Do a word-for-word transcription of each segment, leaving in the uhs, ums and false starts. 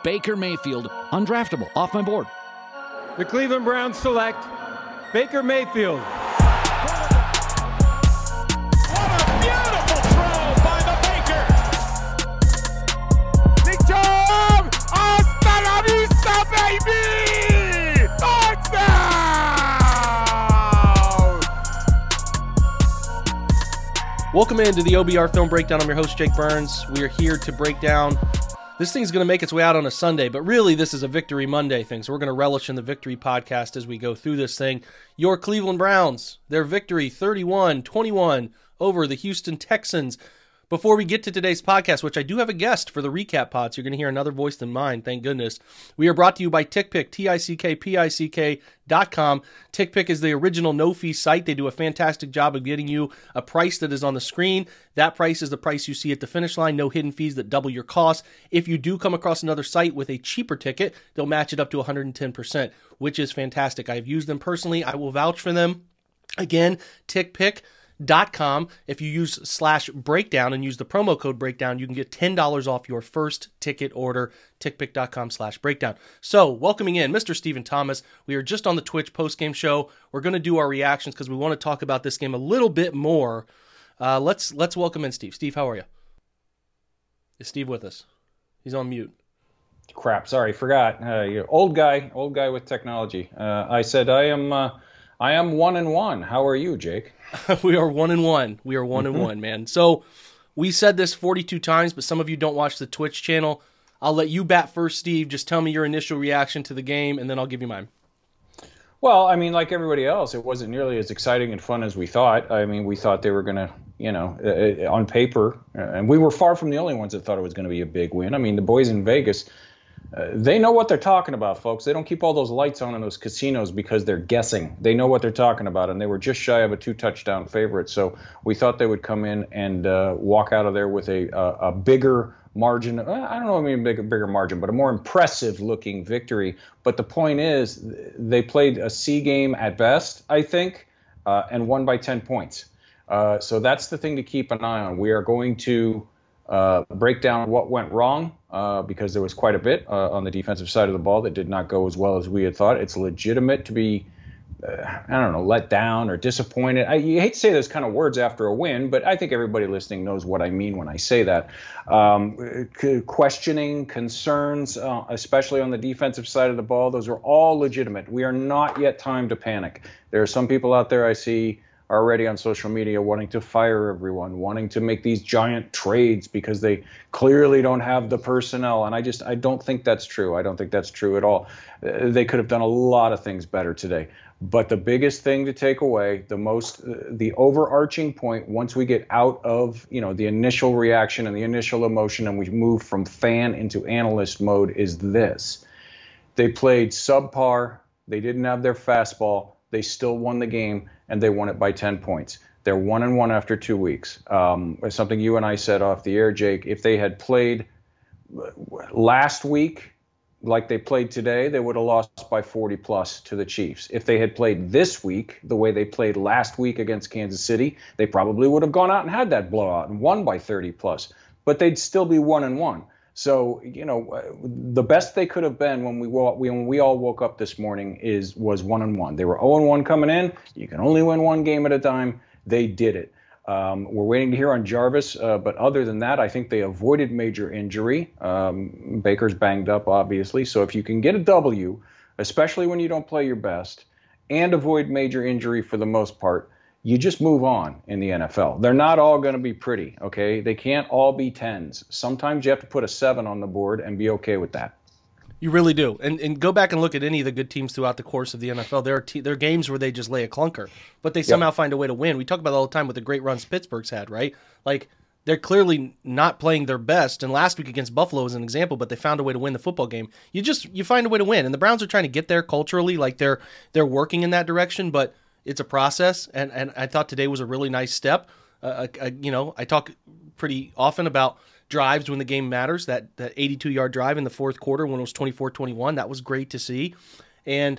Baker Mayfield, undraftable, off my board. The Cleveland Browns select Baker Mayfield. What a beautiful throw by the Baker. Nick Chubb, hasta la vista, baby! Touchdown! Welcome into the O B R Film Breakdown. I'm your host, Jake Burns. We are here to break down. This thing's going to make its way out on a Sunday, but really this is a Victory Monday thing, so we're going to relish in the Victory podcast as we go through this thing. Your Cleveland Browns, their victory thirty-one twenty-one over the Houston Texans. Before we get to today's podcast, which I do have a guest for the recap pod, so you're going to hear another voice than mine, thank goodness. We are brought to you by TickPick, T I C K P I C K dot com. TickPick is the original no-fee site. They do a fantastic job of getting you a price that is on the screen. That price is the price you see at the finish line, no hidden fees that double your cost. If you do come across another site with a cheaper ticket, they'll match it up to one hundred ten percent, which is fantastic. I've used them personally. I will vouch for them. Again, TickPick. Dot com. If you use slash breakdown and use the promo code breakdown, you can get ten dollars off your first ticket order. tickpick.com slash breakdown. So, welcoming in Mister Stephen Thomas. We are just on the Twitch post-game show. We're going to do our reactions because we want to talk about this game a little bit more. Uh, let's let's welcome in Steve. Steve, how are you? Is Steve with us? He's on mute. Crap, sorry, forgot. Uh, you're old guy, old guy with technology. Uh, I said I am uh, I am one and one. How are you, Jake? We are one and one. We are one mm-hmm. and one, man. So we said this forty-two times, but some of you don't watch the Twitch channel. I'll let you bat first, Steve. Just tell me your initial reaction to the game, and then I'll give you mine. Well, I mean, like everybody else, it wasn't nearly as exciting and fun as we thought. I mean, we thought they were going to, you know, uh, on paper, uh, and we were far from the only ones that thought it was going to be a big win. I mean, the boys in Vegas, Uh, they know what they're talking about, folks. They don't keep all those lights on in those casinos because they're guessing. They know what they're talking about, and they were just shy of a two-touchdown favorite. So we thought they would come in and uh, walk out of there with a a, a bigger margin. I don't know, I mean, a bigger, bigger margin, but a more impressive-looking victory. But the point is, they played a C game at best, I think, uh, and won by ten points. Uh, so that's the thing to keep an eye on. We are going to uh, break down what went wrong. Uh, because there was quite a bit uh, on the defensive side of the ball that did not go as well as we had thought. It's legitimate to be, uh, I don't know, let down or disappointed. I you hate to say those kind of words after a win, but I think everybody listening knows what I mean when I say that. Um, c- questioning, concerns, uh, especially on the defensive side of the ball, those are all legitimate. We are not yet time to panic. There are some people out there I see already on social media wanting to fire everyone, wanting to make these giant trades because they clearly don't have the personnel. And I just, I don't think that's true. I don't think that's true at all. Uh, they could have done a lot of things better today. But the biggest thing to take away, the most, uh, the overarching point, once we get out of, you know, the initial reaction and the initial emotion and we move from fan into analyst mode is this. They played subpar. They didn't have their fastball. They still won the game, and they won it by ten points. They're one and one after two weeks. Um, something you and I said off the air, Jake. If they had played last week like they played today, they would have lost by forty plus to the Chiefs. If they had played this week the way they played last week against Kansas City, they probably would have gone out and had that blowout and won by thirty plus. But they'd still be one and one. So, you know, the best they could have been when we when we all woke up this morning is was one and one. They were oh and one coming in. You can only win one game at a time. They did it. Um, we're waiting to hear on Jarvis, uh, but other than that, I think they avoided major injury. Um, Baker's banged up, obviously. So if you can get a W, especially when you don't play your best, and avoid major injury for the most part, you just move on in the N F L. They're not all going to be pretty, okay? They can't all be tens. Sometimes you have to put a seven on the board and be okay with that. You really do. And and go back and look at any of the good teams throughout the course of the N F L. There are, te- there are games where they just lay a clunker, but they somehow yep. find a way to win. We talk about that all the time with the great runs Pittsburgh's had, right? Like, they're clearly not playing their best. And last week against Buffalo is an example, but they found a way to win the football game. You just, you find a way to win. And the Browns are trying to get there culturally, like they're they're working in that direction, but it's a process, and, and I thought today was a really nice step. Uh, I, you know, I talk pretty often about drives when the game matters, that that eighty-two-yard drive in the fourth quarter when it was twenty-four twenty-one. That was great to see. And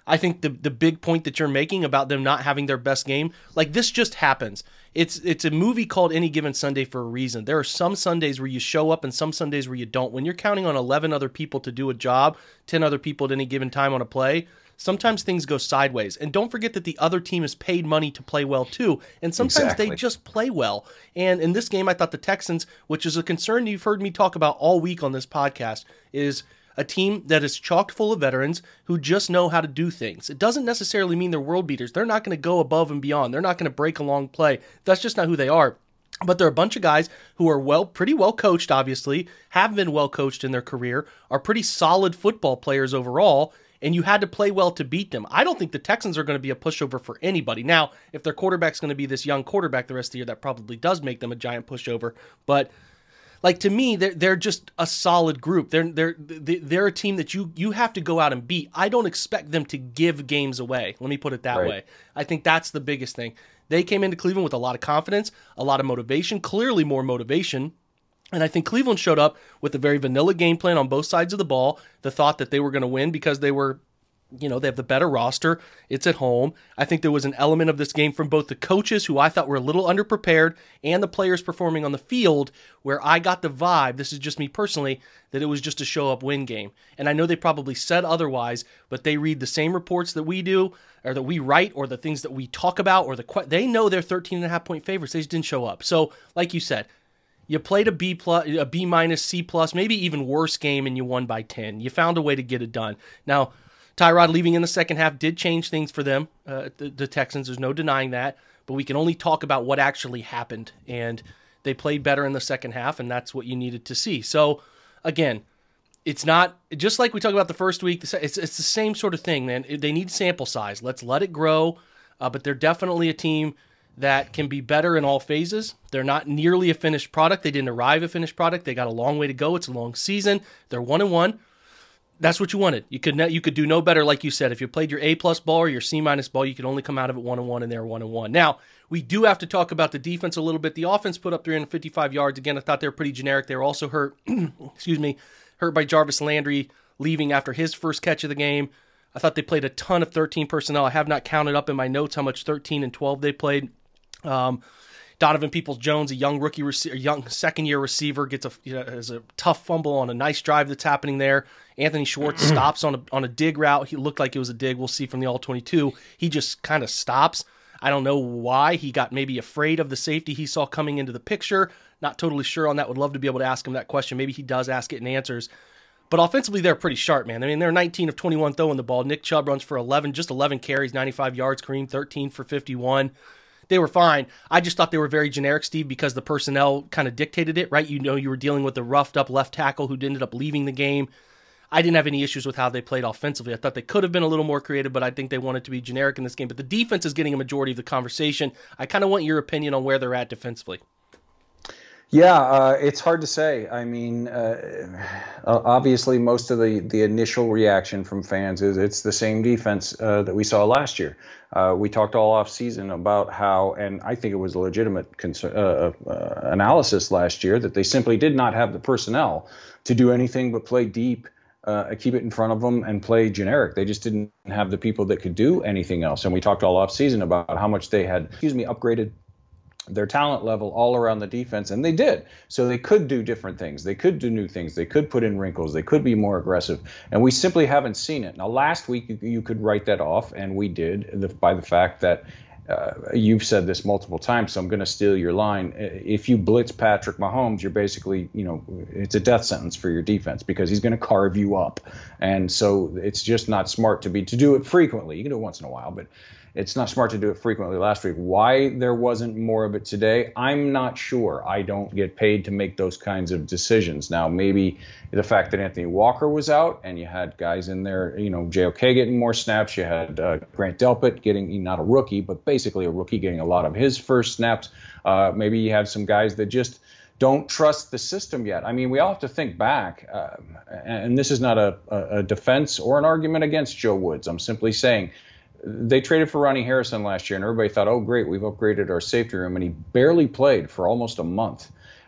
I think the the big point that you're making about them not having their best game, like this just happens. It's it's a movie called Any Given Sunday for a reason. There are some Sundays where you show up and some Sundays where you don't. When you're counting on eleven other people to do a job, ten other people at any given time on a play, sometimes things go sideways. And don't forget that the other team is paid money to play well too. And sometimes Exactly. they just play well. And in this game, I thought the Texans, which is a concern you've heard me talk about all week on this podcast, is a team that is chock full of veterans who just know how to do things. It doesn't necessarily mean they're world beaters. They're not going to go above and beyond. They're not going to break a long play. That's just not who they are. But they're a bunch of guys who are well, pretty well coached, obviously, have been well coached in their career, are pretty solid football players overall, and you had to play well to beat them. I don't think the Texans are going to be a pushover for anybody. Now, if their quarterback's going to be this young quarterback the rest of the year, that probably does make them a giant pushover. But like, to me, they're they're just a solid group. They're they're they're a team that you you have to go out and beat. I don't expect them to give games away. Let me put it that Right. way. I think that's the biggest thing. They came into Cleveland with a lot of confidence, a lot of motivation, clearly more motivation. And I think Cleveland showed up with a very vanilla game plan on both sides of the ball, the thought that they were going to win because they were, you know, they have the better roster. It's at home. I think there was an element of this game from both the coaches, who I thought were a little underprepared, and the players performing on the field, where I got the vibe, this is just me personally, that it was just a show-up win game. And I know they probably said otherwise, but they read the same reports that we do, or that we write, or the things that we talk about, or the que- they know they're thirteen and a half point favorites. They just didn't show up. So, like you said, you played a B plus, a B minus, C plus, maybe even worse game, and you won by ten. You found a way to get it done. Now, Tyrod leaving in the second half did change things for them, uh, the, the Texans. There's no denying that. But we can only talk about what actually happened. And they played better in the second half, and that's what you needed to see. So, again, it's not, just like we talked about the first week, it's, it's the same sort of thing, man. They need sample size. Let's let it grow. Uh, but they're definitely a team that can be better in all phases. They're not nearly a finished product. They didn't arrive a finished product. They got a long way to go. It's a long season. They're one and one. That's what you wanted. You could ne- you could do no better, like you said. If you played your A plus ball or your C minus ball, you could only come out of it one and one, and they're one and one. Now, we do have to talk about the defense a little bit. The offense put up three hundred fifty-five yards. Again, I thought they were pretty generic. They were also hurt. excuse me, hurt by Jarvis Landry leaving after his first catch of the game. I thought they played a ton of thirteen personnel. I have not counted up in my notes how much thirteen and twelve they played. Um, Donovan Peoples-Jones, a young rookie, rec- young second-year receiver, gets a you know, has a tough fumble on a nice drive that's happening there. Anthony Schwartz stops on a on a dig route. He looked like it was a dig. We'll see from the all twenty-two. He just kind of stops. I don't know why. He got maybe afraid of the safety he saw coming into the picture. Not totally sure on that. Would love to be able to ask him that question. Maybe he does ask it and answers. But offensively, they're pretty sharp, man. I mean, they're nineteen of twenty-one throwing the ball. Nick Chubb runs for eleven, just eleven carries, ninety-five yards. Kareem, thirteen for fifty-one. They were fine. I just thought they were very generic, Steve, because the personnel kind of dictated it, right? You know, you were dealing with the roughed-up left tackle who ended up leaving the game. I didn't have any issues with how they played offensively. I thought they could have been a little more creative, but I think they wanted to be generic in this game. But the defense is getting a majority of the conversation. I kind of want your opinion on where they're at defensively. Yeah, uh, it's hard to say. I mean, uh, obviously, most of the, the initial reaction from fans is it's the same defense uh, that we saw last year. Uh, we talked all off season about how, and I think it was a legitimate concern, uh, uh, analysis last year, that they simply did not have the personnel to do anything but play deep, uh, keep it in front of them, and play generic. They just didn't have the people that could do anything else. And we talked all off season about how much they had, excuse me, upgraded their talent level all around the defense, and they did. So they could do different things. They could do new things. They could put in wrinkles. They could be more aggressive, and we simply haven't seen it. Now, last week you, you could write that off, and we did, the, by the fact that uh, you've said this multiple times, so I'm going to steal your line. If you blitz Patrick Mahomes, you're basically, you know, it's a death sentence for your defense because he's going to carve you up, and so it's just not smart to be to do it frequently. You can do it once in a while, but it's not smart to do it frequently last week. Why there wasn't more of it today, I'm not sure. I don't get paid to make those kinds of decisions. Now, maybe the fact that Anthony Walker was out and you had guys in there, you know, J O K getting more snaps. You had uh, Grant Delpit getting, not a rookie, but basically a rookie getting a lot of his first snaps. Uh, maybe you have some guys that just don't trust the system yet. I mean, we all have to think back, uh, and this is not a, a defense or an argument against Joe Woods. I'm simply saying, they traded for Ronnie Harrison last year, and everybody thought, oh, great, we've upgraded our safety room, and he barely played for almost a month.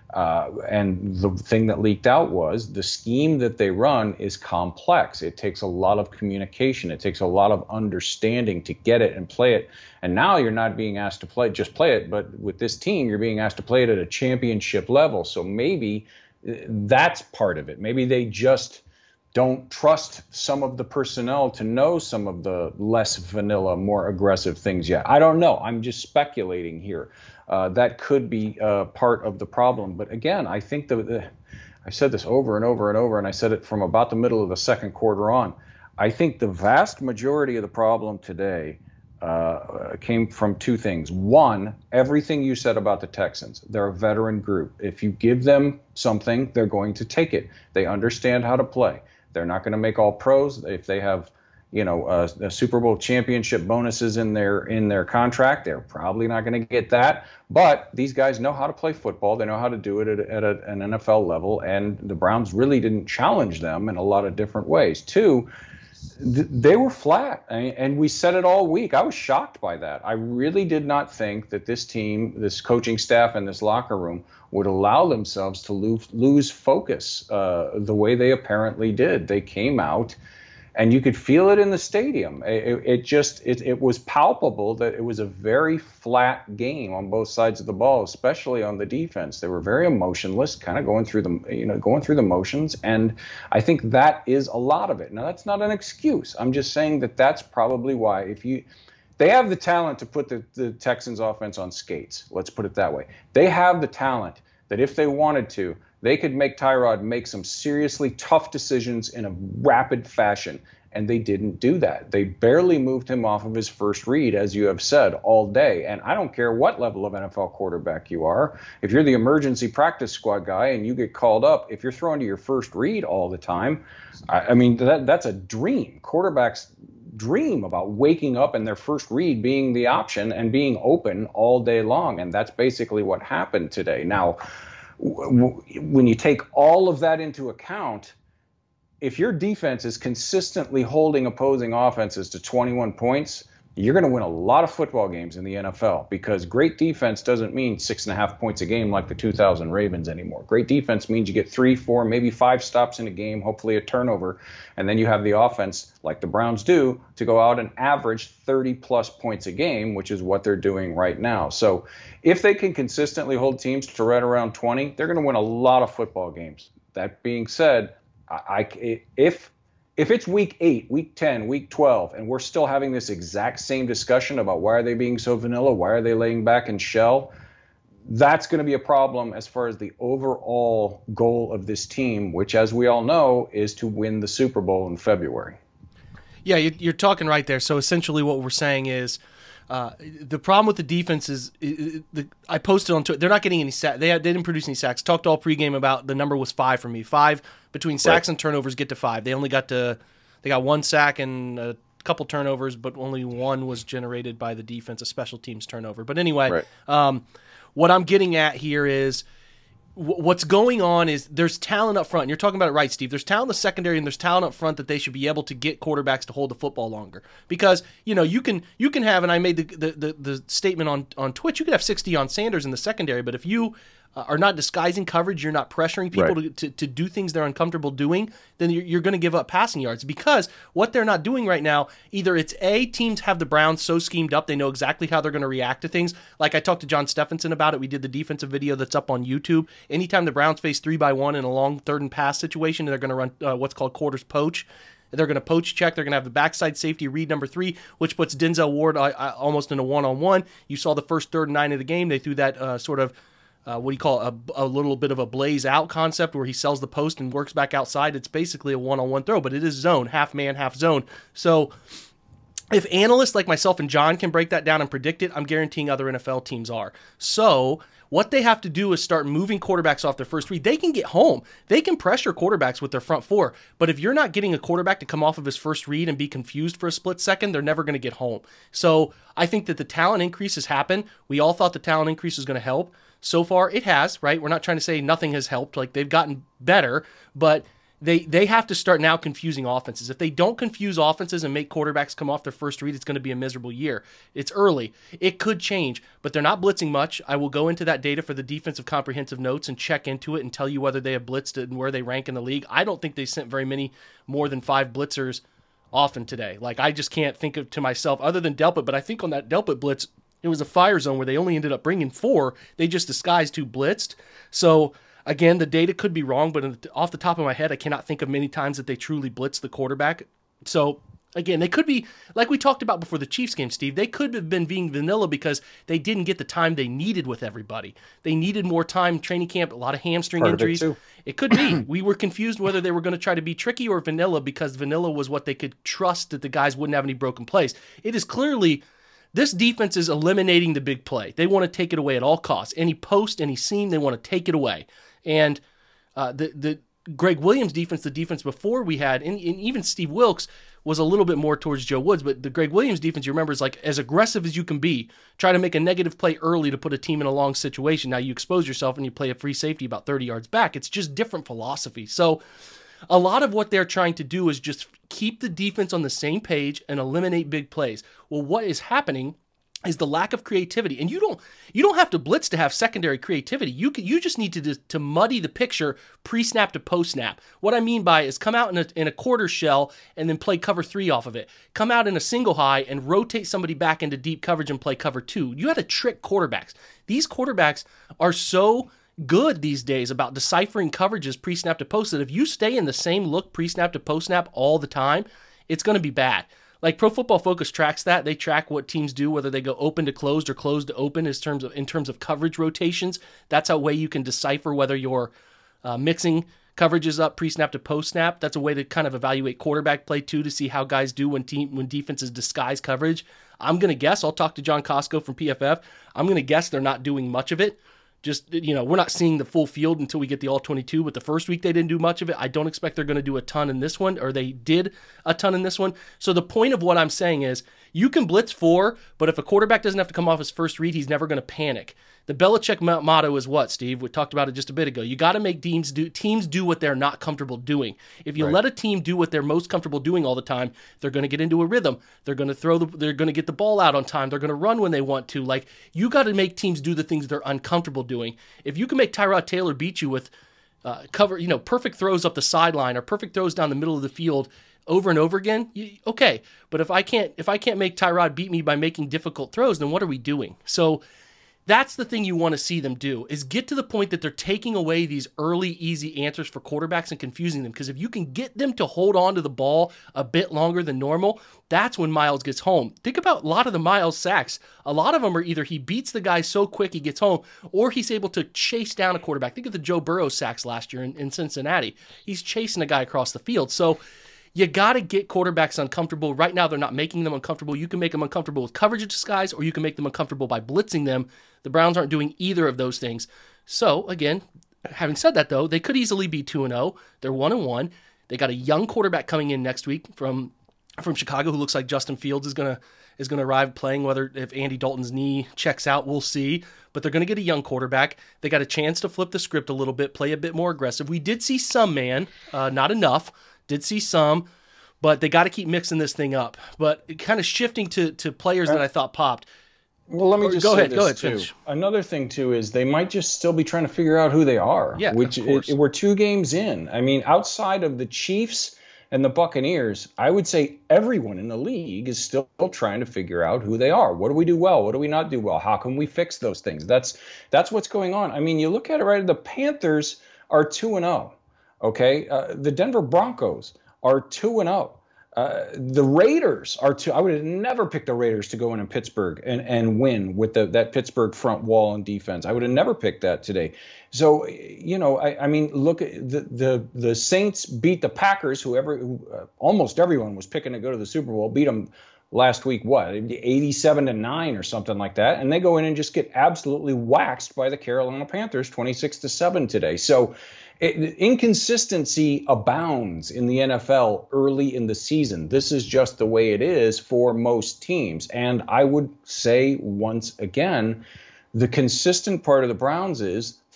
Uh, and the thing that leaked out was the scheme that they run is complex. It takes a lot of communication. It takes a lot of understanding to get it and play it. And now you're not being asked to play, just play it. But with this team, you're being asked to play it at a championship level. So maybe that's part of it. Maybe they just don't trust some of the personnel to know some of the less vanilla, more aggressive things yet. I don't know. I'm just speculating here. Uh, that could be uh, part of the problem. But again, I think the, the I said this over and over and over, and I said it from about the middle of the second quarter on. I think the vast majority of the problem today uh, came from two things. One, everything you said about the Texans. They're a veteran group. If you give them something, they're going to take it. They understand how to play. They're not going to make all pros. If they have, you know, uh, a Super Bowl championship bonuses in their in their contract, they're probably not going to get that. But these guys know how to play football. They know how to do it at, at a, an N F L level, and the Browns really didn't challenge them in a lot of different ways. Two, th- they were flat, and, and we said it all week. I was shocked by that. I really did not think that this team, this coaching staff, and this locker room would allow themselves to lose, lose focus uh, the way they apparently did. They came out, and you could feel it in the stadium. It, it just it, it was palpable that it was a very flat game on both sides of the ball, especially on the defense. They were very emotionless, kind of going through the you know going through the motions, and I think that is a lot of it. Now, that's not an excuse. I'm just saying that that's probably why. If you They have the talent to put the, the Texans offense on skates. Let's put it that way. They have the talent that if they wanted to, they could make Tyrod make some seriously tough decisions in a rapid fashion, and they didn't do that. They barely moved him off of his first read, as you have said, all day. And I don't care what level of N F L quarterback you are. If you're the emergency practice squad guy and you get called up, if you're throwing to your first read all the time, I, I mean, that that's a dream. Quarterbacks dream about waking up and their first read being the option and being open all day long. And that's basically what happened today. Now, w- when you take all of that into account, if your defense is consistently holding opposing offenses to twenty-one points, you're going to win a lot of football games in the N F L, because great defense doesn't mean six and a half points a game like the two thousand Ravens anymore. Great defense means you get three, four, maybe five stops in a game, hopefully a turnover, and then you have the offense, like the Browns do, to go out and average thirty plus points a game, which is what they're doing right now. So if they can consistently hold teams to right around twenty, they're going to win a lot of football games. That being said, I, I if If it's week eight, week ten, week twelve, and we're still having this exact same discussion about why are they being so vanilla, why are they laying back and shell, that's going to be a problem as far as the overall goal of this team, which, as we all know, is to win the Super Bowl in February. Yeah, you're talking right there. So essentially what we're saying is uh, the problem with the defense is, is the, I posted on Twitter, they're not getting any sacks. They, they didn't produce any sacks. Talked all pregame about the number was five for me. Five between sacks right. and turnovers get to five. They only got to, they got one sack and a couple turnovers, but only one was generated by the defense, a special teams turnover. But anyway, right. um, what I'm getting at here is, what's going on is there's talent up front. And you're talking about it right, Steve. There's talent in the secondary and there's talent up front that they should be able to get quarterbacks to hold the football longer. Because, you know, you can you can have, and I made the the, the, the statement on, on Twitch, you could have six Deion Sanders in the secondary, but if you uh, are not disguising coverage, you're not pressuring people right. to, to, to do things they're uncomfortable doing, then you're, you're going to give up passing yards. Because what they're not doing right now, either it's A, teams have the Browns so schemed up, they know exactly how they're going to react to things. Like I talked to John Stephenson about it. We did the defensive video that's up on YouTube. Anytime the Browns face three by one in a long third and pass situation, they're going to run uh, what's called quarters poach. They're going to poach check. They're going to have the backside safety read number three, which puts Denzel Ward uh, uh, almost in a one-on-one. You saw the first third and nine of the game. They threw that uh, sort of, uh, what do you call it, a, a little bit of a blaze out concept where he sells the post and works back outside. It's basically a one-on-one throw, but it is zone, half man, half zone. So if analysts like myself and John can break that down and predict it, I'm guaranteeing other N F L teams are. So what they have to do is start moving quarterbacks off their first read. They can get home. They can pressure quarterbacks with their front four. But if you're not getting a quarterback to come off of his first read and be confused for a split second, they're never going to get home. So I think that the talent increase has happened. We all thought the talent increase was going to help. So far, it has, right? We're not trying to say nothing has helped. Like, they've gotten better. But they they have to start now confusing offenses. If they don't confuse offenses and make quarterbacks come off their first read, it's going to be a miserable year. It's early. It could change, but they're not blitzing much. I will go into that data for the defensive comprehensive notes and check into it and tell you whether they have blitzed it and where they rank in the league. I don't think they sent very many more than five blitzers often today. Like, I just can't think of to myself other than Delpit, but I think on that Delpit blitz, it was a fire zone where they only ended up bringing four. They just disguised who blitzed. So again, the data could be wrong, but off the top of my head, I cannot think of many times that they truly blitzed the quarterback. So again, they could be, like we talked about before the Chiefs game, Steve, they could have been being vanilla because they didn't get the time they needed with everybody. They needed more time, training camp, a lot of hamstring Part injuries. It, it could be. We were confused whether they were going to try to be tricky or vanilla because vanilla was what they could trust that the guys wouldn't have any broken plays. It is clearly, this defense is eliminating the big play. They want to take it away at all costs. Any post, any seam, they want to take it away. And uh, the the Greg Williams defense, the defense before we had, and, and even Steve Wilks was a little bit more towards Joe Woods, but the Greg Williams defense, you remember, is like as aggressive as you can be. Try to make a negative play early to put a team in a long situation. Now you expose yourself and you play a free safety about thirty yards back. It's just different philosophy. So a lot of what they're trying to do is just keep the defense on the same page and eliminate big plays. Well, what is happening is the lack of creativity. And you don't you don't have to blitz to have secondary creativity. You can, you just need to to muddy the picture pre-snap to post-snap. What I mean by is come out in a, in a quarter shell and then play cover three off of it. Come out in a single high and rotate somebody back into deep coverage and play cover two. You had to trick quarterbacks. These quarterbacks are so good these days about deciphering coverages pre-snap to post that if you stay in the same look pre-snap to post-snap all the time, it's going to be bad. Like Pro Football Focus tracks that. They track what teams do, whether they go open to closed or closed to open in terms of in terms of coverage rotations. That's a way you can decipher whether you're uh, mixing coverages up pre-snap to post-snap. That's a way to kind of evaluate quarterback play too, to see how guys do when team when defenses disguise coverage. I'm going to guess, I'll talk to John Costco from P F F, I'm going to guess they're not doing much of it. Just, you know, we're not seeing the full field until we get the all twenty-two, but the first week they didn't do much of it. I don't expect they're going to do a ton in this one, or they did a ton in this one. So the point of what I'm saying is you can blitz four, but if a quarterback doesn't have to come off his first read, he's never going to panic. The Belichick motto is what, Steve? We talked about it just a bit ago. You got to make teams do teams do what they're not comfortable doing. If you right. let a team do what they're most comfortable doing all the time, they're going to get into a rhythm. They're going to throw the they're going to get the ball out on time. They're going to run when they want to. Like, you got to make teams do the things they're uncomfortable doing. If you can make Tyrod Taylor beat you with uh, cover, you know, perfect throws up the sideline or perfect throws down the middle of the field over and over again, you, okay. But if I can't if I can't make Tyrod beat me by making difficult throws, then what are we doing? So that's the thing you want to see them do, is get to the point that they're taking away these early, easy answers for quarterbacks and confusing them. Because if you can get them to hold on to the ball a bit longer than normal, that's when Miles gets home. Think about a lot of the Miles sacks. A lot of them are either he beats the guy so quick he gets home, or he's able to chase down a quarterback. Think of the Joe Burrow sacks last year in, in Cincinnati. He's chasing a guy across the field. So you got to get quarterbacks uncomfortable. Right now, they're not making them uncomfortable. You can make them uncomfortable with coverage disguise, or you can make them uncomfortable by blitzing them. The Browns aren't doing either of those things. So, again, having said that, though, they could easily be two and oh. They're one and one. They got a young quarterback coming in next week from from Chicago who looks like Justin Fields is going to is going to arrive playing. Whether if Andy Dalton's knee checks out, we'll see. But they're going to get a young quarterback. They got a chance to flip the script a little bit, play a bit more aggressive. We did see some, man. Uh, not enough. Did see some. But they got to keep mixing this thing up. But kind of shifting to, to players that I thought popped. Well, let me just go say ahead. this Go ahead. too. Finish. Another thing too is they might just still be trying to figure out who they are. Yeah, which of course. It, we're two games in. I mean, outside of the Chiefs and the Buccaneers, I would say everyone in the league is still trying to figure out who they are. What do we do well? What do we not do well? How can we fix those things? That's that's what's going on. I mean, you look at it, right? The Panthers are two and zero. Okay, uh, the Denver Broncos are two and zero. Uh, the Raiders are two. I would have never picked the Raiders to go in in Pittsburgh and, and win with the, that Pittsburgh front wall and defense. I would have never picked that today. So, you know, I, I mean, look at the, the the Saints beat the Packers, who ever, who, uh, almost everyone was picking to go to the Super Bowl, beat them last week, what, eighty-seven to nine or something like that. And they go in and just get absolutely waxed by the Carolina Panthers, twenty-six to seven today. So, It, inconsistency abounds in the N F L early in the season. This is just the way it is for most teams. And I would say once again, the consistent part of the Browns is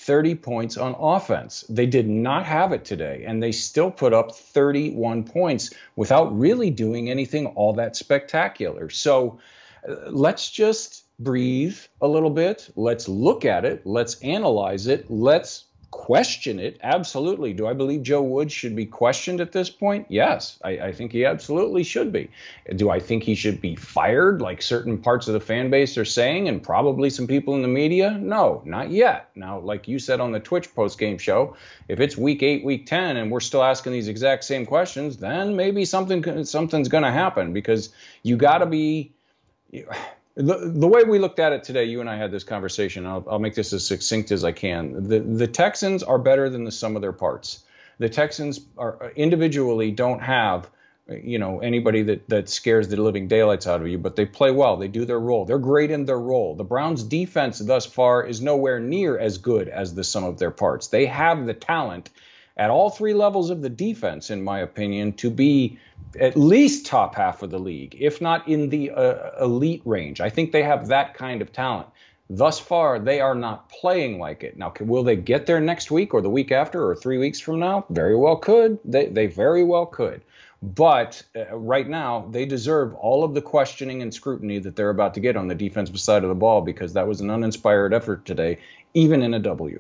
thirty points on offense. They did not have it today, and they still put up thirty-one points without really doing anything all that spectacular. So uh, let's just breathe a little bit. Let's look at it. Let's analyze it. Let's question it. Absolutely. Do I believe Joe Woods should be questioned at this point? Yes, I, I think he absolutely should be. Do I think he should be fired like certain parts of the fan base are saying and probably some people in the media? No, not yet. Now, like you said on the Twitch post-game show, if it's week eight, week ten, and we're still asking these exact same questions, then maybe something something's going to happen, because you got to be... The, the way we looked at it today, you and I had this conversation. I'll, I'll make this as succinct as I can. The, the Texans are better than the sum of their parts. The Texans are individually don't have, you know, anybody that, that scares the living daylights out of you, but they play well. They do their role. They're great in their role. The Browns' defense thus far is nowhere near as good as the sum of their parts. They have the talent at all three levels of the defense, in my opinion, to be at least top half of the league, if not in the uh, elite range. I think they have that kind of talent. Thus far, they are not playing like it. Now, can, will they get there next week or the week after or three weeks from now? Very well could. They, they very well could. But uh, right now, they deserve all of the questioning and scrutiny that they're about to get on the defensive side of the ball, because that was an uninspired effort today, even in a W.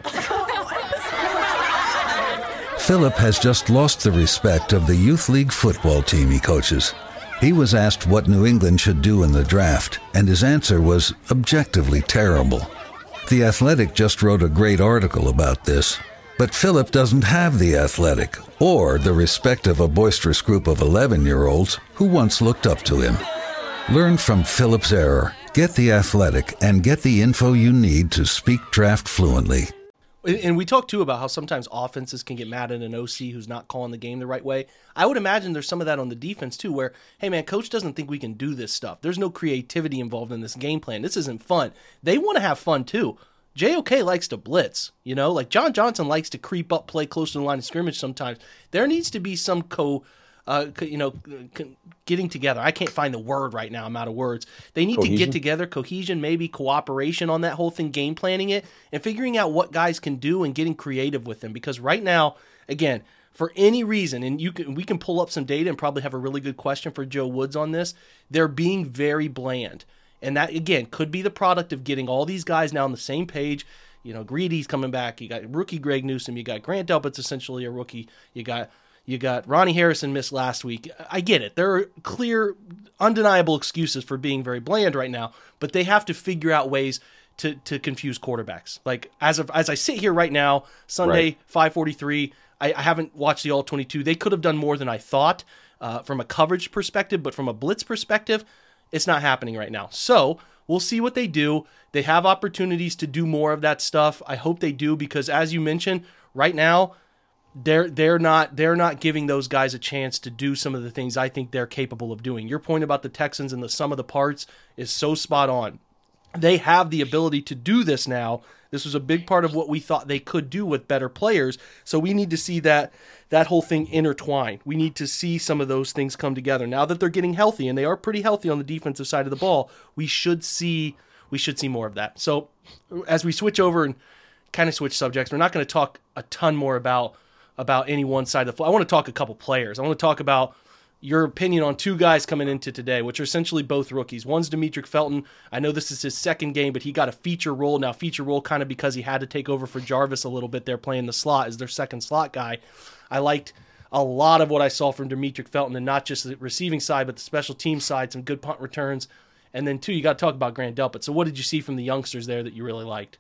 Philip has just lost the respect of the youth league football team he coaches. He was asked what New England should do in the draft, and his answer was objectively terrible. The Athletic just wrote a great article about this, but Philip doesn't have the Athletic or the respect of a boisterous group of eleven-year-olds who once looked up to him. Learn from Philip's error, get the Athletic, and get the info you need to speak draft fluently. And we talked, too, about how sometimes offenses can get mad at an O C who's not calling the game the right way. I would imagine there's some of that on the defense, too, where, hey, man, coach doesn't think we can do this stuff. There's no creativity involved in this game plan. This isn't fun. They want to have fun, too. J O K likes to blitz, you know? Like, John Johnson likes to creep up, play close to the line of scrimmage sometimes. There needs to be some co... Uh, you know, getting together. I can't find the word right now. I'm out of words. They need cohesion. to get together, cohesion, maybe cooperation on that whole thing, game planning it, and figuring out what guys can do and getting creative with them. Because right now, again, for any reason, and you can, we can pull up some data and probably have a really good question for Joe Woods on this, they're being very bland. And that, again, could be the product of getting all these guys now on the same page. You know, Greedy's coming back. You got rookie Greg Newsome. You got Grant Delpit's essentially a rookie. You got... You got Ronnie Harrison missed last week. I get it. There are clear, undeniable excuses for being very bland right now, but they have to figure out ways to to confuse quarterbacks. Like, as of as I sit here right now, Sunday, right. five forty-three, I, I haven't watched the all twenty-two. They could have done more than I thought uh, from a coverage perspective, but from a blitz perspective, it's not happening right now. So we'll see what they do. They have opportunities to do more of that stuff. I hope they do, because as you mentioned, right now, They're they're not they're not giving those guys a chance to do some of the things I think they're capable of doing. Your point about the Texans and the sum of the parts is so spot on. They have the ability to do this now. This was a big part of what we thought they could do with better players. So we need to see that that whole thing intertwine. We need to see some of those things come together. Now that they're getting healthy, and they are pretty healthy on the defensive side of the ball, we should see we should see more of that. So as we switch over and kind of switch subjects, we're not going to talk a ton more about about any one side of the floor. I want to talk a couple players. I want to talk about your opinion on two guys coming into today, which are essentially both rookies. One's Demetric Felton. I know this is his second game, but he got a feature role. Now, feature role kind of because he had to take over for Jarvis a little bit there playing the slot as their second slot guy. I liked a lot of what I saw from Demetric Felton, and not just the receiving side, but the special team side, some good punt returns. And then, two, you got to talk about Grant Delpit. So what did you see from the youngsters there that you really liked?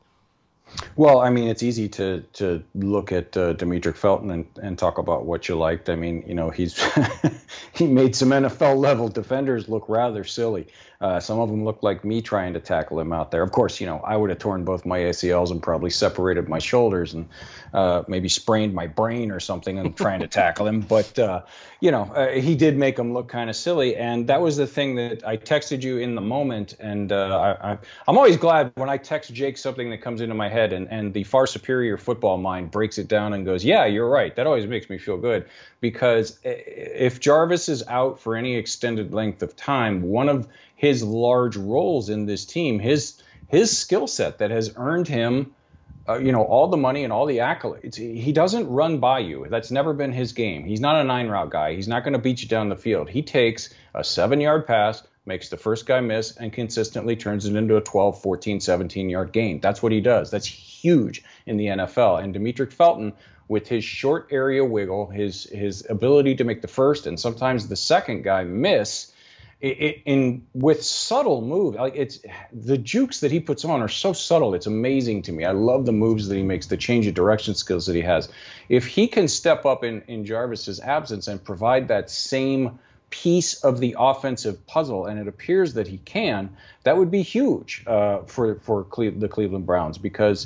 Well, I mean, it's easy to to look at uh, Demetric Felton and, and talk about what you liked. I mean, you know, he's he made some N F L level defenders look rather silly. Uh, some of them looked like me trying to tackle him out there. Of course, you know, I would have torn both my A C Ls and probably separated my shoulders and uh, maybe sprained my brain or something and trying to tackle him. But, uh, you know, uh, he did make them look kind of silly. And that was the thing that I texted you in the moment. And uh, I, I, I'm always glad when I text Jake something that comes into my head and, and the far superior football mind breaks it down and goes, yeah, you're right. That always makes me feel good, because if Jarvis is out for any extended length of time, one of his large roles in this team, his his skill set that has earned him uh, you know, all the money and all the accolades. He doesn't run by you. That's never been his game. He's not a nine route guy. He's not going to beat you down the field. He takes a seven yard pass, makes the first guy miss, and consistently turns it into a twelve, fourteen, seventeen yard gain. That's what he does. That's huge in the N F L. And Demetric Felton, with his short area wiggle, his his ability to make the first and sometimes the second guy miss, it, it, in with subtle move, like it's the jukes that he puts on are so subtle. It's amazing to me. I love the moves that he makes, the change of direction skills that he has. If he can step up in in Jarvis's absence and provide that same piece of the offensive puzzle, and it appears that he can, that would be huge uh, for for Cle- the Cleveland Browns, because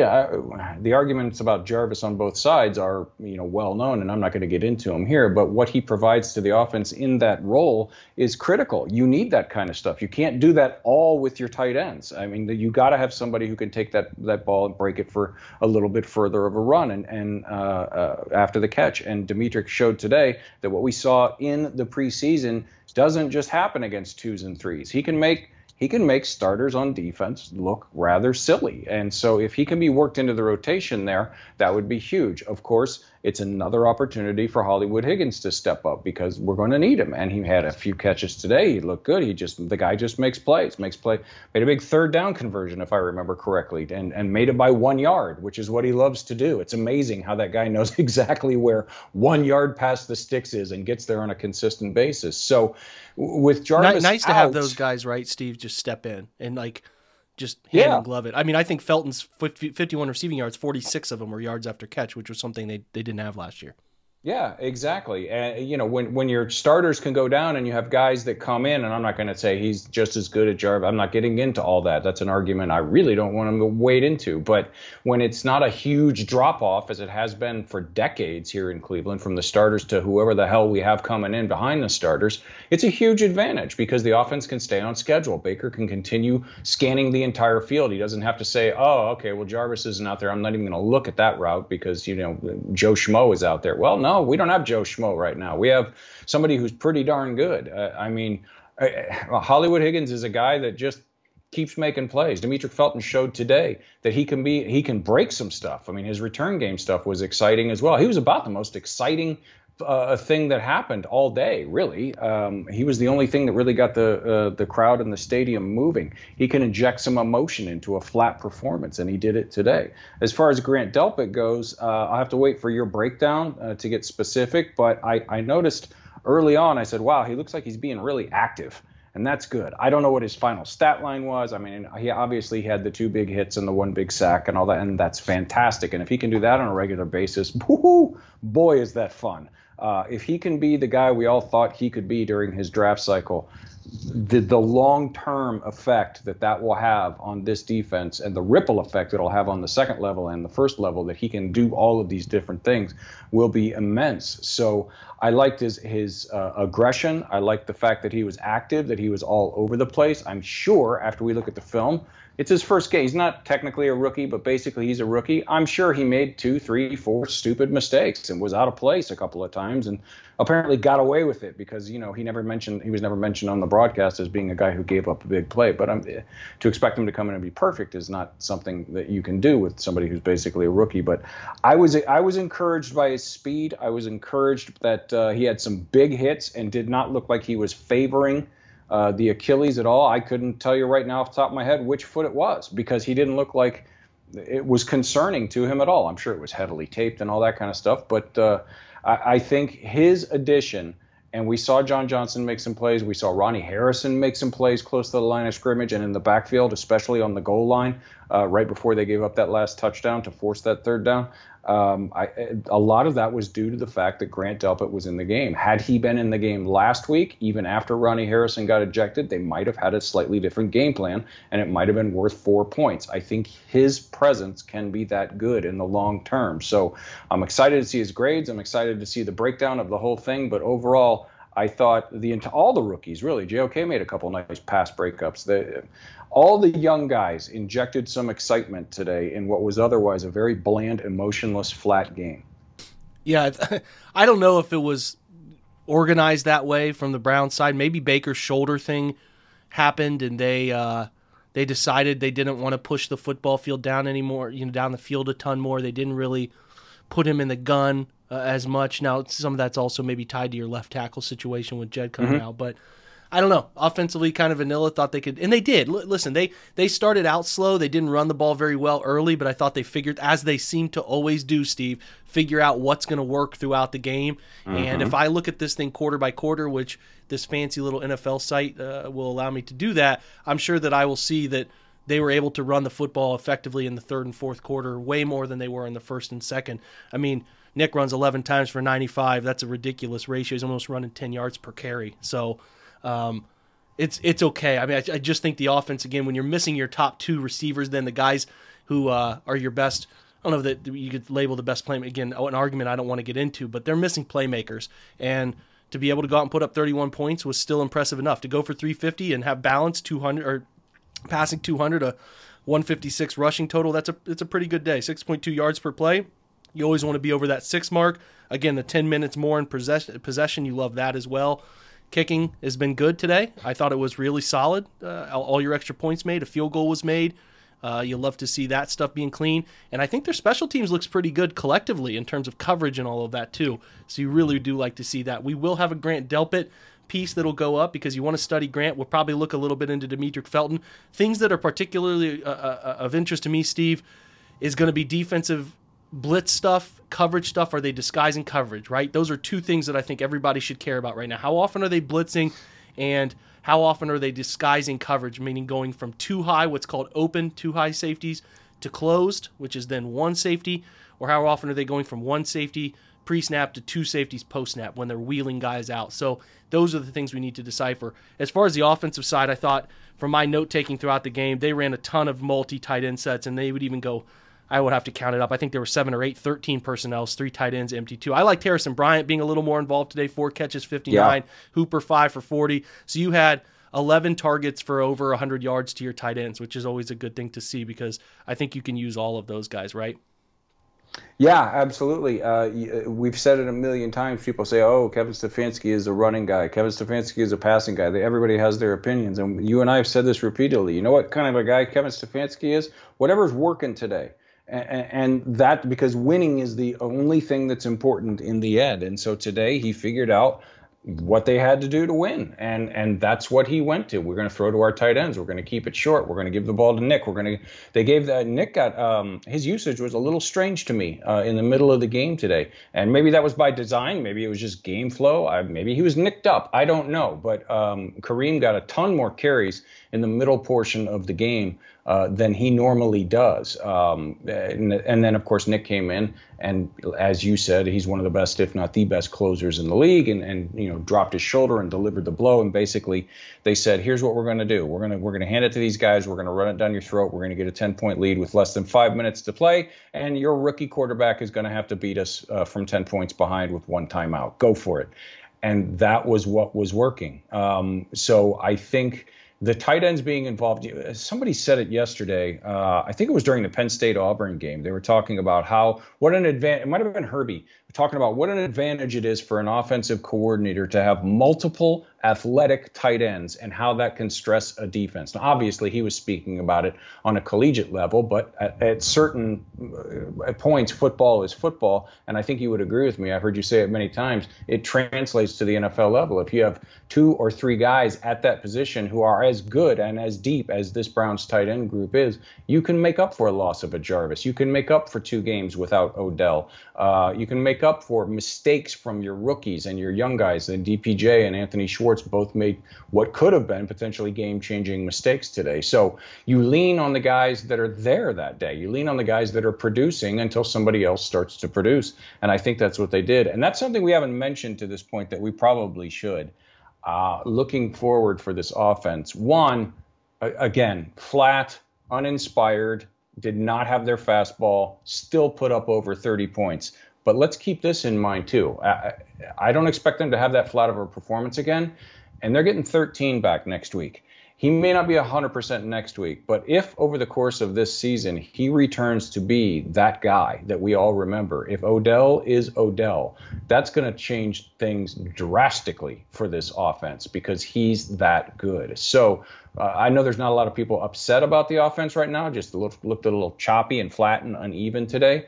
yeah, the arguments about Jarvis on both sides are, you know, well known, and I'm not going to get into them here, but what he provides to the offense in that role is critical. You need that kind of stuff. You can't do that all with your tight ends. I mean, you got to have somebody who can take that that ball and break it for a little bit further of a run and and uh, uh, after the catch. And Demetric showed today that what we saw in the preseason doesn't just happen against twos and threes. He can make He can make starters on defense look rather silly. And so if he can be worked into the rotation there, that would be huge. Of course, it's another opportunity for Hollywood Higgins to step up, because we're going to need him. And he had a few catches today. He looked good. He just, the guy just makes plays, makes play, made a big third down conversion, if I remember correctly, and, and made it by one yard, which is what he loves to do. It's amazing how that guy knows exactly where one yard past the sticks is and gets there on a consistent basis. So with Jarvis, nice to out, have those guys, right, Steve, just step in and like just hand Yeah. and glove it. I mean, I think Felton's fifty, fifty-one receiving yards, forty-six of them were yards after catch, which was something they, they didn't have last year. Yeah, exactly. And, you know, when, when your starters can go down and you have guys that come in, and I'm not going to say he's just as good at Jarvis. I'm not getting into all that. That's an argument I really don't want him to wade into. But when it's not a huge drop-off, as it has been for decades here in Cleveland, from the starters to whoever the hell we have coming in behind the starters, it's a huge advantage because the offense can stay on schedule. Baker can continue scanning the entire field. He doesn't have to say, oh, okay, well, Jarvis isn't out there. I'm not even going to look at that route because, you know, Joe Schmo is out there. Well, no. No, we don't have Joe Schmo right now. We have somebody who's pretty darn good. Uh, I mean, uh, Hollywood Higgins is a guy that just keeps making plays. Demetric Felton showed today that he can be, he can break some stuff. I mean, his return game stuff was exciting as well. He was about the most exciting uh, thing that happened all day, really. Um, he was the only thing that really got the uh, the crowd in the stadium moving. He can inject some emotion into a flat performance, and he did it today. As far as Grant Delpit goes, uh, I'll have to wait for your breakdown uh, to get specific, but I, I noticed early on, I said, wow, he looks like he's being really active. And that's good. I don't know what his final stat line was. I mean, he obviously had the two big hits and the one big sack and all that, and that's fantastic. And if he can do that on a regular basis, woo-hoo, boy, is that fun. Uh, if he can be the guy we all thought he could be during his draft cycle, the, the long-term effect that that will have on this defense and the ripple effect it'll have on the second level and the first level, that he can do all of these different things, will be immense. So I liked his, his uh, aggression. I liked the fact that he was active, that he was all over the place. I'm sure after we look at the film, it's his first game. He's not technically a rookie, but basically he's a rookie. I'm sure he made two, three, four stupid mistakes and was out of place a couple of times and apparently got away with it because, you know, he never mentioned, he was never mentioned on the broadcast as being a guy who gave up a big play. But I'm, to expect him to come in and be perfect is not something that you can do with somebody who's basically a rookie. But I was I was encouraged by his speed. I was encouraged that uh, he had some big hits and did not look like he was favoring Uh, the Achilles at all. I couldn't tell you right now off the top of my head which foot it was because he didn't look like it was concerning to him at all. I'm sure it was heavily taped and all that kind of stuff, but uh, I, I think his addition, and we saw John Johnson make some plays, we saw Ronnie Harrison make some plays close to the line of scrimmage and in the backfield, especially on the goal line, uh, right before they gave up that last touchdown to force that third down. Um, I, a lot of that was due to the fact that Grant Delpit was in the game. Had he been in the game last week, even after Ronnie Harrison got ejected, they might have had a slightly different game plan, and it might have been worth four points. I think his presence can be that good in the long term. So I'm excited to see his grades. I'm excited to see the breakdown of the whole thing. But overall, I thought the all the rookies, really, J O K made a couple nice pass breakups. They, all the young guys injected some excitement today in what was otherwise a very bland, emotionless, flat game. Yeah, I don't know if it was organized that way from the Browns side. Maybe Baker's shoulder thing happened and they uh, They decided they didn't want to push the football field down anymore, you know, down the field a ton more. They didn't really put him in the gun uh, as much. Now, some of that's also maybe tied to your left tackle situation with Jed coming Mm-hmm. out, but I don't know. Offensively, kind of vanilla. Thought they could, and they did. L- listen, they they started out slow. They didn't run the ball very well early, but I thought they figured, as they seem to always do, Steve, figure out what's going to work throughout the game. Mm-hmm. And if I look at this thing quarter by quarter, which this fancy little N F L site uh, will allow me to do that, I'm sure that I will see that they were able to run the football effectively in the third and fourth quarter, way more than they were in the first and second. I mean, Nick runs eleven times for ninety-five. That's a ridiculous ratio. He's almost running ten yards per carry. So. Um, it's it's okay. I mean, I, I just think the offense, again, when you're missing your top two receivers, then the guys who uh, are your best, I don't know that you could label the best playmaker, again, an argument I don't want to get into, but they're missing playmakers. And to be able to go out and put up thirty-one points was still impressive enough. To go for three fifty and have balance, two hundred, or passing two hundred, a one fifty-six rushing total, that's a, it's a pretty good day. six point two yards per play. You always want to be over that six mark. Again, the ten minutes more in possession, possession you love that as well. Kicking has been good today. I thought it was really solid. Uh, all your extra points made. A field goal was made. Uh, you love to see that stuff being clean. And I think their special teams looks pretty good collectively in terms of coverage and all of that too. So you really do like to see that. We will have a Grant Delpit piece that'll go up because you want to study Grant. We'll probably look a little bit into Demetric Felton. Things that are particularly uh, uh, of interest to me, Steve, is going to be defensive blitz stuff, coverage stuff. Are they disguising coverage, right? Those are two things that I think everybody should care about right now. How often are they blitzing, and how often are they disguising coverage, meaning going from too high, what's called open, two high safeties, to closed, which is then one safety, or how often are they going from one safety pre-snap to two safeties post-snap when they're wheeling guys out? So those are the things we need to decipher. As far as the offensive side, I thought from my note-taking throughout the game, they ran a ton of multi-tight end sets, and they would even go, I would have to count it up. I think there were seven or eight, thirteen personnel, three tight ends, empty two. I liked Harrison Bryant being a little more involved today, four catches, fifty-nine, yeah. Hooper, five for forty. So you had eleven targets for over one hundred yards to your tight ends, which is always a good thing to see because I think you can use all of those guys, right? Yeah, absolutely. Uh, we've said it a million times. People say, oh, Kevin Stefanski is a running guy. Kevin Stefanski is a passing guy. They, everybody has their opinions. And you and I have said this repeatedly. You know what kind of a guy Kevin Stefanski is? Whatever's working today. And that because winning is the only thing that's important in the end. And so today he figured out what they had to do to win. And and that's what he went to. We're going to throw to our tight ends. We're going to keep it short. We're going to give the ball to Nick. We're going to they gave that Nick got um, his usage was a little strange to me uh, in the middle of the game today. And maybe that was by design. Maybe it was just game flow. I, maybe he was nicked up. I don't know. But um, Kareem got a ton more carries in the middle portion of the game Uh, than he normally does. Um, and, and then, of course, Nick came in, and as you said, he's one of the best, if not the best, closers in the league, and, and you know, dropped his shoulder and delivered the blow. And basically, they said, "Here's what we're going to do. We're going to we're going to hand it to these guys. We're going to run it down your throat. We're going to get a ten-point lead with less than five minutes to play, and your rookie quarterback is going to have to beat us uh, from ten points behind with one timeout. Go for it." And that was what was working. Um, so I think. The tight ends being involved, somebody said it yesterday. Uh, I think it was during the Penn State Auburn game. They were talking about how, what an advantage, it might have been Herbie, talking about what an advantage it is for an offensive coordinator to have multiple athletic tight ends and how that can stress a defense. Now, obviously, he was speaking about it on a collegiate level, but at, at certain uh, points, football is football. And I think you would agree with me. I've heard you say it many times. It translates to the N F L level. If you have two or three guys at that position who are as good and as deep as this Browns tight end group is, you can make up for a loss of a Jarvis. You can make up for two games without Odell. Uh, you can make up for mistakes from your rookies and your young guys. And D P J and Anthony Schwartz both made what could have been potentially game-changing mistakes today. So you lean on the guys that are there that day. You lean on the guys that are producing until somebody else starts to produce. And I think that's what they did. And that's something we haven't mentioned to this point that we probably should. Uh, looking forward for this offense. One, again, flat, uninspired, did not have their fastball, still put up over thirty points. But let's keep this in mind, too. I, I don't expect them to have that flat of a performance again, and they're getting thirteen back next week. He may not be one hundred percent next week, but if over the course of this season he returns to be that guy that we all remember, if Odell is Odell, that's going to change things drastically for this offense because he's that good. So uh, I know there's not a lot of people upset about the offense right now. Just looked, looked a little choppy and flat and uneven today.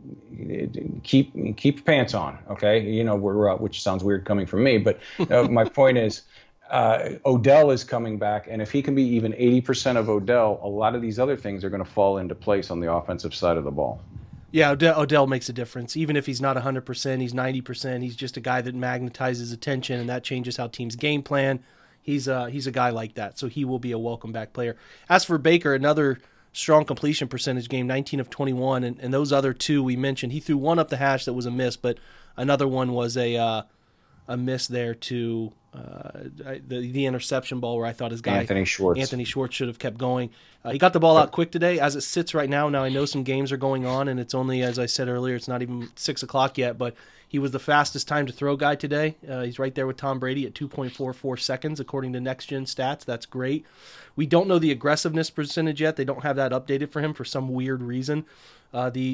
Keep keep your pants on, okay? You know, we're uh, which sounds weird coming from me, but uh, my point is, uh, Odell is coming back, and if he can be even eighty percent of Odell, a lot of these other things are going to fall into place on the offensive side of the ball. Yeah, Odell, Odell makes a difference. Even if he's not one hundred percent, he's ninety percent. He's just a guy that magnetizes attention, and that changes how teams game plan. He's uh, he's a guy like that, so he will be a welcome back player. As for Baker, another strong completion percentage game, nineteen of twenty-one, and, and those other two we mentioned. He threw one up the hash that was a miss, but another one was a uh, a miss there to uh, the the interception ball where I thought his guy Anthony Schwartz Anthony Schwartz should have kept going. Uh, he got the ball out quick today. As it sits right now, now I know some games are going on, and it's only, as I said earlier, it's not even six o'clock yet, but he was the fastest time to throw guy today. Uh, he's right there with Tom Brady at two point four four seconds, according to Next Gen Stats. That's great. We don't know the aggressiveness percentage yet. They don't have that updated for him for some weird reason. Uh, the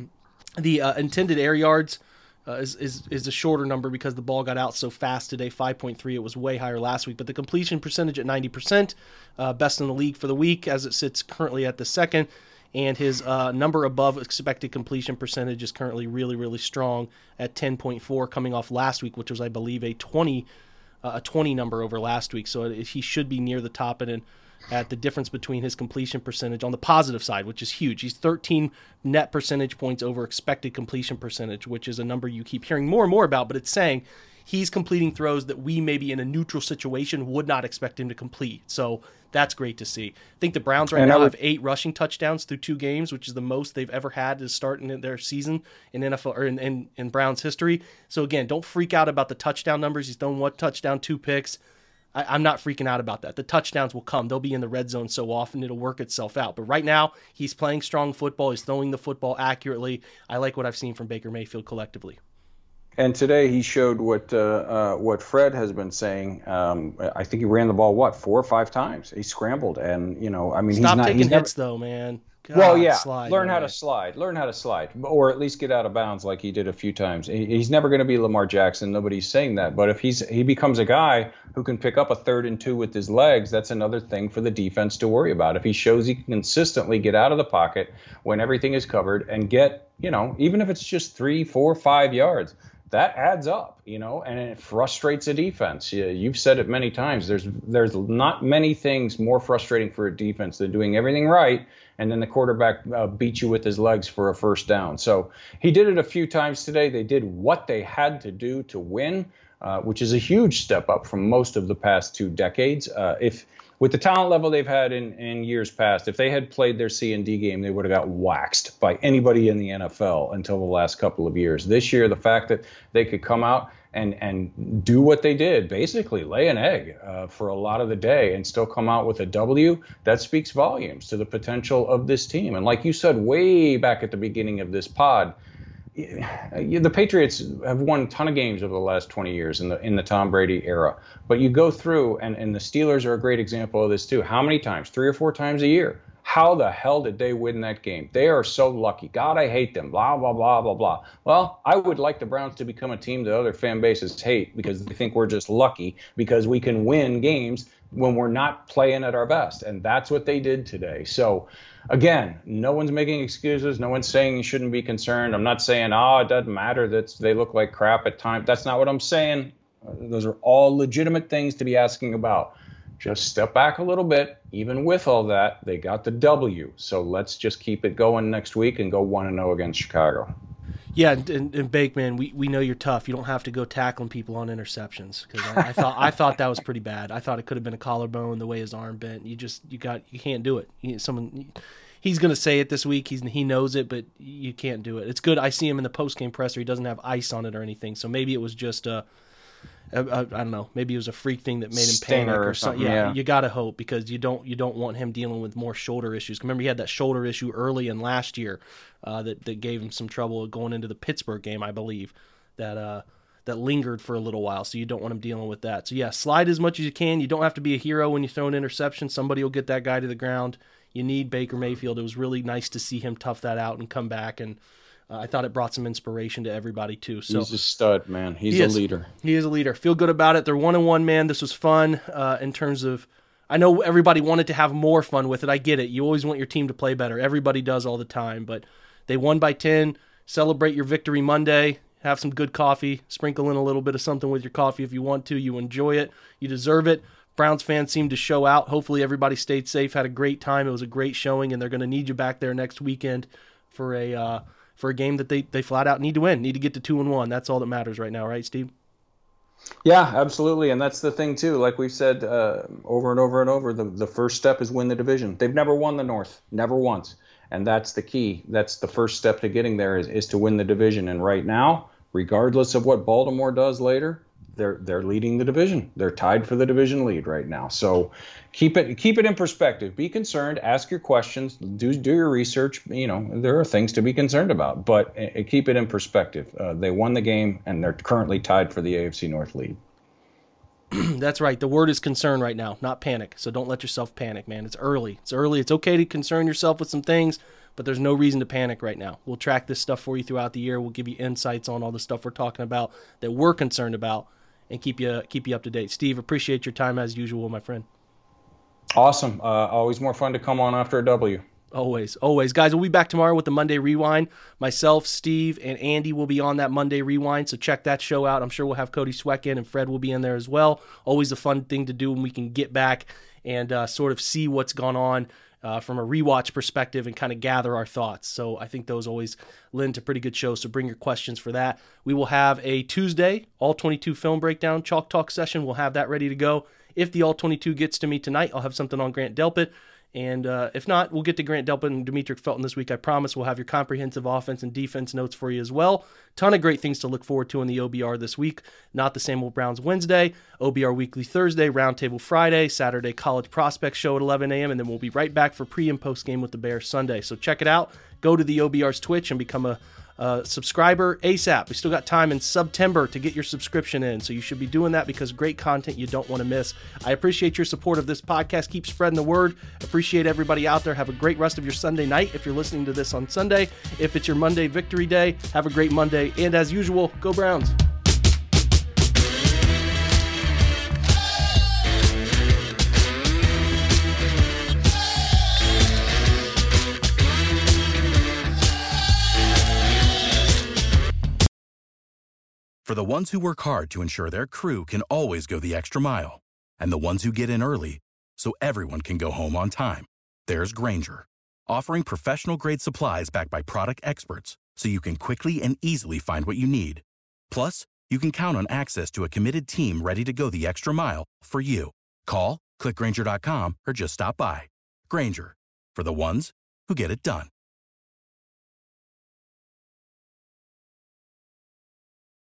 the uh, intended air yards uh, is, is is a shorter number because the ball got out so fast today, five point three. It was way higher last week. But the completion percentage at ninety percent, uh, best in the league for the week as it sits currently at the second. And his uh, number above expected completion percentage is currently really, really strong at ten point four, coming off last week, which was, I believe, a twenty, uh, a twenty number over last week. So it, he should be near the top and in, at the difference between his completion percentage on the positive side, which is huge. He's thirteen net percentage points over expected completion percentage, which is a number you keep hearing more and more about, but it's saying he's completing throws that we maybe in a neutral situation would not expect him to complete. So that's great to see. I think the Browns right and now would... have eight rushing touchdowns through two games, which is the most they've ever had to start in their season in N F L or in, in, in Browns history. So again, don't freak out about the touchdown numbers. He's thrown one touchdown, two picks. I, I'm not freaking out about that. The touchdowns will come. They'll be in the red zone so often it'll work itself out. But right now, he's playing strong football. He's throwing the football accurately. I like what I've seen from Baker Mayfield collectively. And today he showed what uh, uh, what Fred has been saying. Um, I think he ran the ball what four or five times. He scrambled, and you know, I mean, Stop he's not. taking he's hits never, though, man. God, well, yeah, slide, learn man. how to slide. Learn how to slide, or at least get out of bounds like he did a few times. He, he's never going to be Lamar Jackson. Nobody's saying that. But if he's he becomes a guy who can pick up a third and two with his legs, that's another thing for the defense to worry about. If he shows he can consistently get out of the pocket when everything is covered and get, you know, even if it's just three, four, five yards. That adds up, you know, and it frustrates a defense. Yeah, you've said it many times. There's there's not many things more frustrating for a defense than doing everything right, and then the quarterback uh, beats you with his legs for a first down. So he did it a few times today. They did what they had to do to win, uh, which is a huge step up from most of the past two decades. Uh, if With the talent level they've had in, in years past, if they had played their C and D game, they would have got waxed by anybody in the N F L until the last couple of years. This year, the fact that they could come out and, and do what they did, basically lay an egg uh, for a lot of the day and still come out with a W, that speaks volumes to the potential of this team. And like you said way back at the beginning of this pod, the Patriots have won a ton of games over the last twenty years in the in the Tom Brady era. But you go through, and, and the Steelers are a great example of this too. How many times? Three or four times a year. How the hell did they win that game? They are so lucky. God, I hate them. Blah, blah, blah, blah, blah. Well, I would like the Browns to become a team that other fan bases hate because they think we're just lucky because we can win games when we're not playing at our best. And that's what they did today. So, again, no one's making excuses. No one's saying you shouldn't be concerned. I'm not saying, oh, it doesn't matter that they look like crap at times. That's not what I'm saying. Those are all legitimate things to be asking about. Just step back a little bit. Even with all that, they got the W. So let's just keep it going next week and go one and oh against Chicago. Yeah, and, and Bakeman, we, we know you're tough. You don't have to go tackling people on interceptions because I, I thought I thought that was pretty bad. I thought it could have been a collarbone the way his arm bent. You just you got you can't do it. You, someone he's going to say it this week. He's he knows it, but you can't do it. It's good. I see him in the post game presser. He doesn't have ice on it or anything. So maybe it was just a. I, I, I don't know. Maybe it was a freak thing that made him Stinger panic or or something. something. Yeah, Yeah, you gotta hope because you don't you don't want him dealing with more shoulder issues. Remember, he had that shoulder issue early in last year uh, that that gave him some trouble going into the Pittsburgh game, I believe. That uh, that lingered for a little while, so you don't want him dealing with that. So yeah, slide as much as you can. You don't have to be a hero when you throw an interception. Somebody will get that guy to the ground. You need Baker Mayfield. It was really nice to see him tough that out and come back and uh, I thought it brought some inspiration to everybody too. So he's a stud, man. He's he a is. leader. He is a leader. Feel good about it. They're one and one, man. This was fun uh, in terms of, I know everybody wanted to have more fun with it. I get it. You always want your team to play better. Everybody does all the time, but they won by ten. Celebrate your victory Monday. Have some good coffee. Sprinkle in a little bit of something with your coffee if you want to. You enjoy it. You deserve it. Browns fans seem to show out. Hopefully everybody stayed safe, had a great time. It was a great showing, and they're going to need you back there next weekend for a uh, for a game that they, they flat out need to win. Need to get to two and one. That's all that matters right now, right, Steve? Yeah, absolutely. And that's the thing, too. Like we've said uh, over and over and over, the, the first step is win the division. They've never won the North, never once. And that's the key. That's the first step to getting there is, is to win the division. And right now, regardless of what Baltimore does later, they're they're leading the division. They're tied for the division lead right now. So keep it keep it in perspective. Be concerned. Ask your questions. Do do your research. You know, there are things to be concerned about, but uh, keep it in perspective. Uh, they won the game, and they're currently tied for the A F C North lead. That's right. The word is concern right now, not panic. So don't let yourself panic, man. It's early. It's early. It's okay to concern yourself with some things, but there's no reason to panic right now. We'll track this stuff for you throughout the year. We'll give you insights on all the stuff we're talking about that we're concerned about, and keep you keep you up to date. Steve, appreciate your time as usual, my friend. Awesome. Uh, always more fun to come on after a W. Always, always. Guys, we'll be back tomorrow with the Monday Rewind. Myself, Steve, and Andy will be on that Monday Rewind, so check that show out. I'm sure we'll have Cody Sweck in, and Fred will be in there as well. Always a fun thing to do when we can get back and uh, sort of see what's gone on uh, from a rewatch perspective and kind of gather our thoughts. So I think those always lend to pretty good shows, so bring your questions for that. We will have a Tuesday All twenty-two film breakdown, Chalk Talk session. We'll have that ready to go. If the All twenty-two gets to me tonight, I'll have something on Grant Delpit. And uh, if not, we'll get to Grant Delpit and Demetric Felton this week. I promise we'll have your comprehensive offense and defense notes for you as well. Ton of great things to look forward to in the O B R this week. Not the same old Browns Wednesday, O B R Weekly Thursday, Roundtable Friday, Saturday College Prospects Show at eleven a.m., and then we'll be right back for pre- and post-game with the Bears Sunday. So check it out. Go to the O B R's Twitch and become a Uh, subscriber ASAP. We still got time in September to get your subscription in, so you should be doing that because great content you don't want to miss. I appreciate your support of this podcast. Keep spreading the word. Appreciate everybody out there. Have a great rest of your Sunday night if you're listening to this on Sunday. If it's your Monday victory day, have a great Monday. And as usual, go Browns. For the ones who work hard to ensure their crew can always go the extra mile, and the ones who get in early so everyone can go home on time, there's Grainger, offering professional-grade supplies backed by product experts so you can quickly and easily find what you need. Plus, you can count on access to a committed team ready to go the extra mile for you. Call, click Grainger dot com, or just stop by. Grainger, for the ones who get it done.